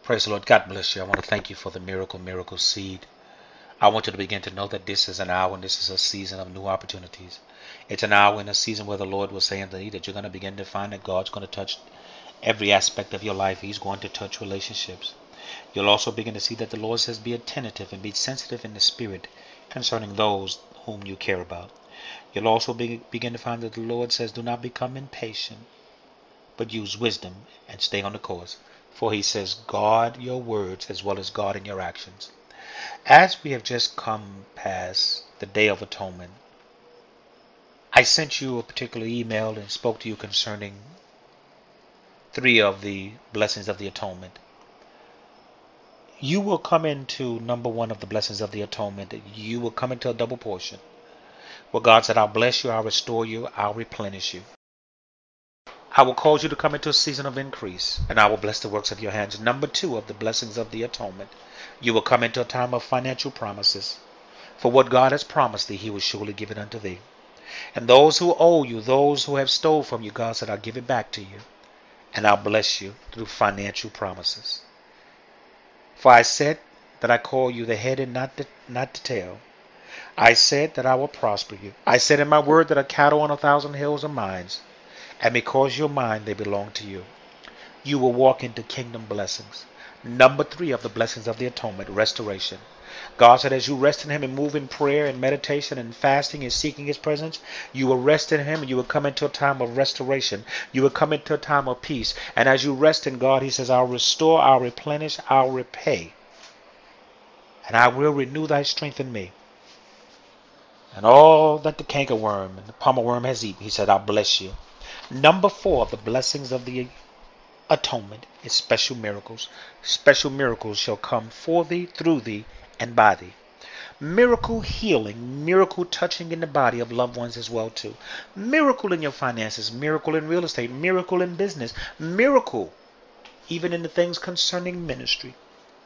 Praise the Lord. God bless you. I want to thank you for the miracle seed. I want you to begin to know that this is an hour and this is a season of new opportunities. It's an hour and a season where the Lord was saying to you that you're going to begin to find that God's going to touch every aspect of your life. He's going to touch relationships. You'll also begin to see that the Lord says be attentive and be sensitive in the spirit concerning those whom you care about. You'll also begin to find that the Lord says do not become impatient, but use wisdom and stay on the course. For he says, guard your words as well as guarding your actions. As we have just come past the Day of Atonement, I sent you a particular email and spoke to you concerning three of the blessings of the atonement. You will come into number one of the blessings of the atonement. You will come into a double portion. Where God said, I'll bless you, I'll restore you, I'll replenish you. I will cause you to come into a season of increase, and I will bless the works of your hands. Number two of the blessings of the atonement. You will come into a time of financial promises. For what God has promised thee, he will surely give it unto thee. And those who owe you, those who have stole from you, God said, I'll give it back to you. And I'll bless you through financial promises. For I said that I call you the head and not the tail. I said that I will prosper you. I said in my word that a cattle on 1,000 hills are mine. And because you're mine, they belong to you. You will walk into kingdom blessings. Number three of the blessings of the atonement, restoration. God said as you rest in him and move in prayer and meditation and fasting and seeking his presence, you will rest in him and you will come into a time of restoration. You will come into a time of peace. And as you rest in God, he says, I'll restore, I'll replenish, I'll repay. And I will renew thy strength in me. And all that the cankerworm and the palmerworm has eaten, he said, I'll bless you. Number four of the blessings of the atonement is special miracles. Special miracles shall come for thee, through thee, and by thee. Miracle healing, miracle touching in the body of loved ones as well too. Miracle in your finances, miracle in real estate, miracle in business, miracle even in the things concerning ministry.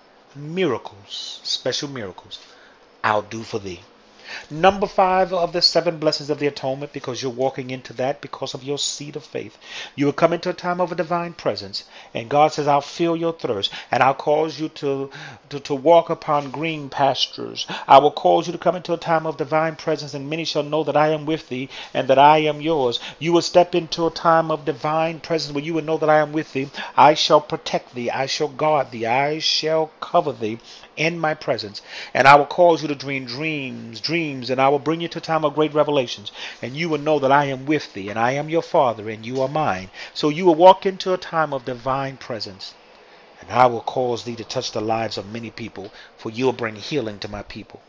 Miracles, special miracles, I'll do for thee. Number five of the seven blessings of the atonement, because you're walking into that because of your seed of faith. You will come into a time of a divine presence. And God says, I'll fill your thirst and I'll cause you to walk upon green pastures. I will cause you to come into a time of divine presence, and many shall know that I am with thee and that I am yours. You will step into a time of divine presence where you will know that I am with thee. I shall protect thee. I shall guard thee. I shall cover thee in my presence, and I will cause you to dream dreams, and I will bring you to a time of great revelations, and you will know that I am with thee, and I am your father, and you are mine. So you will walk into a time of divine presence, and I will cause thee to touch the lives of many people, for you will bring healing to my people,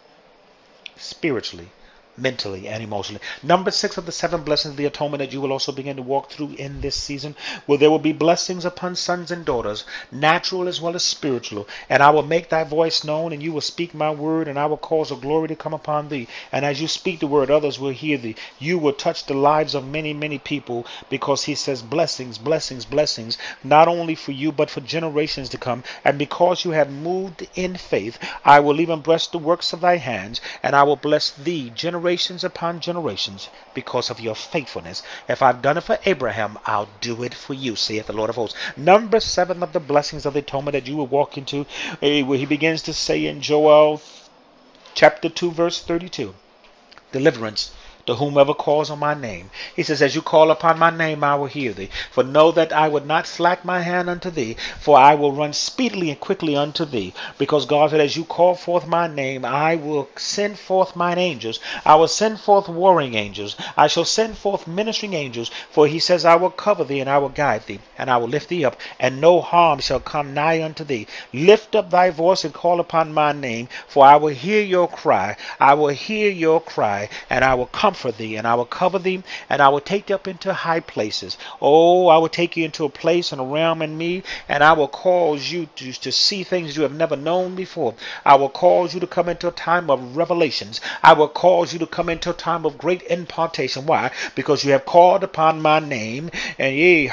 spiritually, mentally, and emotionally. Number six of the seven blessings of the atonement that you will also begin to walk through in this season, where there will be blessings upon sons and daughters, natural as well as spiritual. And I will make thy voice known, and you will speak my word, and I will cause a glory to come upon thee. And as you speak the word, others will hear thee. You will touch the lives of many, many people, because he says blessings, blessings, blessings, not only for you, but for generations to come. And because you have moved in faith, I will even bless the works of thy hands, and I will bless thee generations upon generations because of your faithfulness. If I've done it for Abraham, I'll do it for you, saith the Lord of hosts. Number seven of the blessings of the atonement that you will walk into, where he begins to say in Joel chapter 2 verse 32, deliverance to whomever calls on my name. He says, as you call upon my name, I will hear thee. For know that I would not slack my hand unto thee, for I will run speedily and quickly unto thee. Because God said, as you call forth my name, I will send forth mine angels. I will send forth warring angels. I shall send forth ministering angels. For he says, I will cover thee and I will guide thee, and I will lift thee up, and no harm shall come nigh unto thee. Lift up thy voice and call upon my name, for I will hear your cry. I will hear your cry, and I will comfort thee, and I will cover thee, and I will take thee up into high places. Oh, I will take you into a place and a realm in me, and I will cause you to see things you have never known before. I will cause you to come into a time of revelations. I will cause you to come into a time of great impartation. Why? Because you have called upon my name, and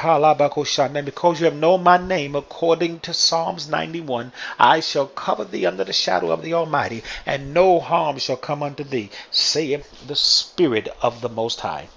because you have known my name, according to Psalms 91, I shall cover thee under the shadow of the Almighty, and no harm shall come unto thee, saith the Spirit of the Most High.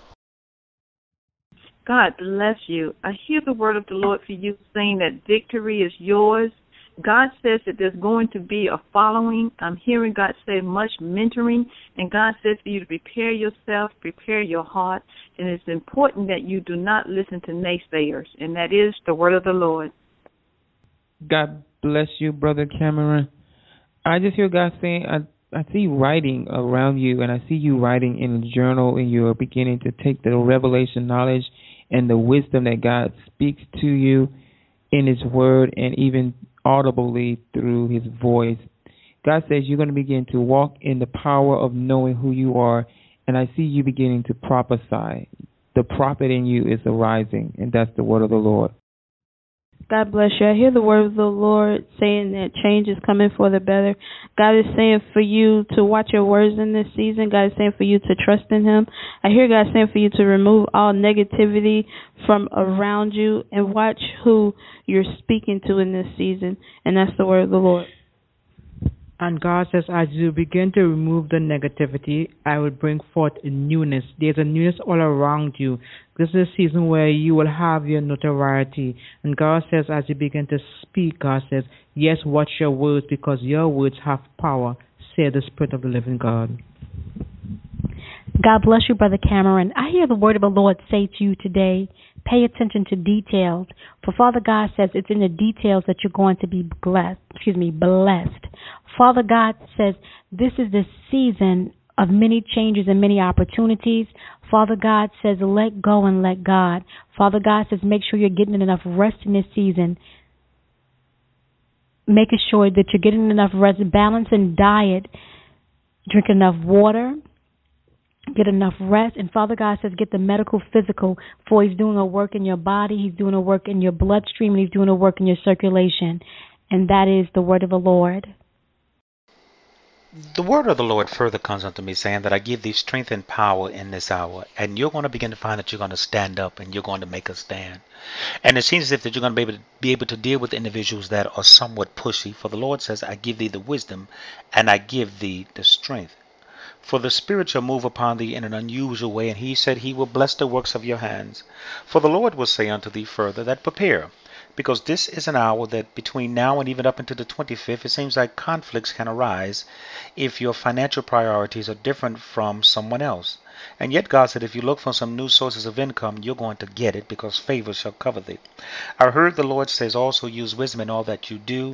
God bless you. I hear the word of the Lord for you saying that victory is yours God says that there's going to be a following. I'm hearing God say much mentoring, and God says for you to prepare yourself, prepare your heart, and it's important that you do not listen to naysayers, and that is the word of the Lord. God bless you, Brother Cameron. I just hear God saying, I see writing around you, and I see you writing in a journal, and you're beginning to take the revelation knowledge and the wisdom that God speaks to you in His Word and even audibly through His voice. God says you're going to begin to walk in the power of knowing who you are, and I see you beginning to prophesy. The prophet in you is arising, and that's the word of the Lord. God bless you. I hear the word of the Lord saying that change is coming for the better. God is saying for you to watch your words in this season. God is saying for you to trust in Him. I hear God saying for you to remove all negativity from around you and watch who you're speaking to in this season. And that's the word of the Lord. And God says, as you begin to remove the negativity, I will bring forth a newness. There's a newness all around you. This is a season where you will have your notoriety. And God says, as you begin to speak, God says, yes, watch your words, because your words have power, say the Spirit of the living God. God bless you, Brother Cameron. I hear the word of the Lord say to you today, pay attention to details. For Father God says it's in the details that you're going to be blessed. Father God says this is the season of many changes and many opportunities. Father God says let go and let God. Father God says make sure you're getting enough rest in this season. Making sure that you're getting enough rest, balancing diet, drink enough water, get enough rest. And Father God says get the medical, physical, for He's doing a work in your body, He's doing a work in your bloodstream, and He's doing a work in your circulation. And that is the word of the Lord. The word of the Lord further comes unto me, saying that I give thee strength and power in this hour. And you're going to begin to find that you're going to stand up and you're going to make a stand. And it seems as if that you're going to be able to deal with individuals that are somewhat pushy. For the Lord says, I give thee the wisdom and I give thee the strength. For the Spirit shall move upon thee in an unusual way, and He said He will bless the works of your hands. For the Lord will say unto thee further that prepare, because this is an hour that between now and even up into the 25th, it seems like conflicts can arise if your financial priorities are different from someone else. And yet God said if you look for some new sources of income, you're going to get it, because favor shall cover thee. I heard the Lord says also use wisdom in all that you do.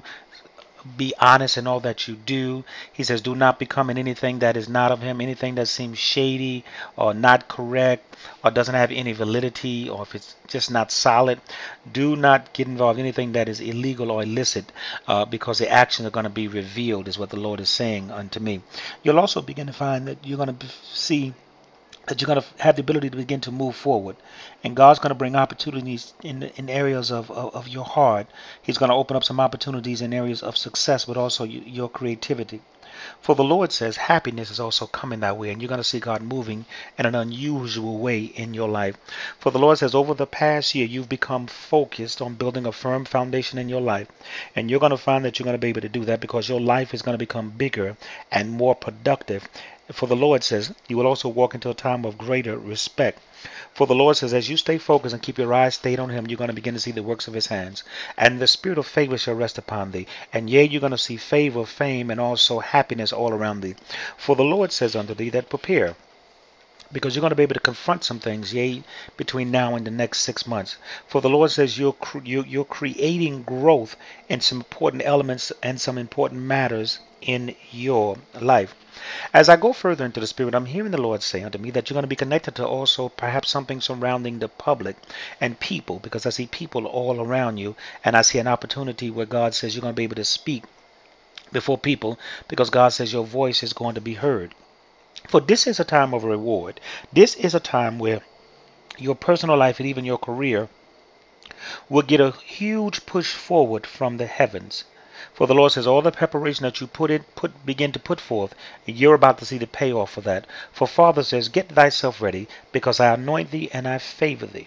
Be honest in all that you do. He says do not become in anything that is not of Him, anything that seems shady or not correct or doesn't have any validity, or if it's just not solid. Do not get involved in anything that is illegal or illicit, because the actions are going to be revealed, is what the Lord is saying unto me. You'll also begin to find that you're going to see that you're going to have the ability to begin to move forward. And God's going to bring opportunities in areas of your heart. He's going to open up some opportunities in areas of success, but also your creativity. For the Lord says happiness is also coming that way, and you're going to see God moving in an unusual way in your life. For the Lord says over the past year, you've become focused on building a firm foundation in your life. And you're going to find that you're going to be able to do that because your life is going to become bigger and more productive. For the Lord says you will also walk into a time of greater respect. For the Lord says as you stay focused and keep your eyes stayed on Him, you're going to begin to see the works of His hands. And the spirit of favor shall rest upon thee. And yea, you're going to see favor, fame, and also happiness all around thee. For the Lord says unto thee that prepare, because you're going to be able to confront some things, yea, between now and the next 6 months. For the Lord says you're creating growth in some important elements and some important matters in your life. As I go further into the Spirit, I'm hearing the Lord say unto me that you're going to be connected to also perhaps something surrounding the public and people, because I see people all around you, and I see an opportunity where God says you're going to be able to speak before people, because God says your voice is going to be heard. For this is a time of reward. This is a time where your personal life and even your career will get a huge push forward from the heavens. For the Lord says all the preparation that you begin to put forth, you're about to see the payoff for that. For Father says, get thyself ready, because I anoint thee and I favor thee.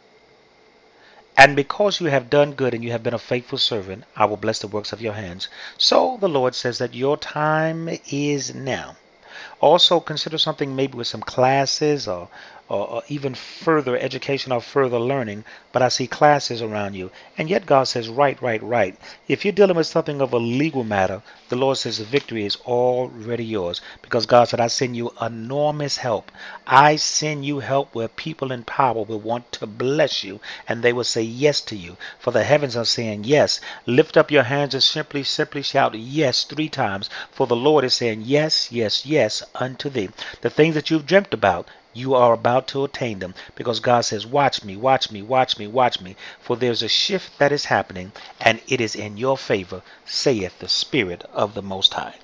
And because you have done good and you have been a faithful servant, I will bless the works of your hands. So the Lord says that your time is now. Also consider something maybe with some classes or or even further education or further learning, but I see classes around you. And yet God says, right, right, right. If you're dealing with something of a legal matter, the Lord says the victory is already yours, because God said, I send you enormous help. I send you help where people in power will want to bless you, and they will say yes to you. For the heavens are saying yes. Lift up your hands and simply shout yes 3 times. For the Lord is saying yes, yes, yes unto thee. The things that you've dreamt about, you are about to attain them, because God says, watch me, watch me, watch me, watch me. For there's a shift that is happening, and it is in your favor, saith the Spirit of the Most High.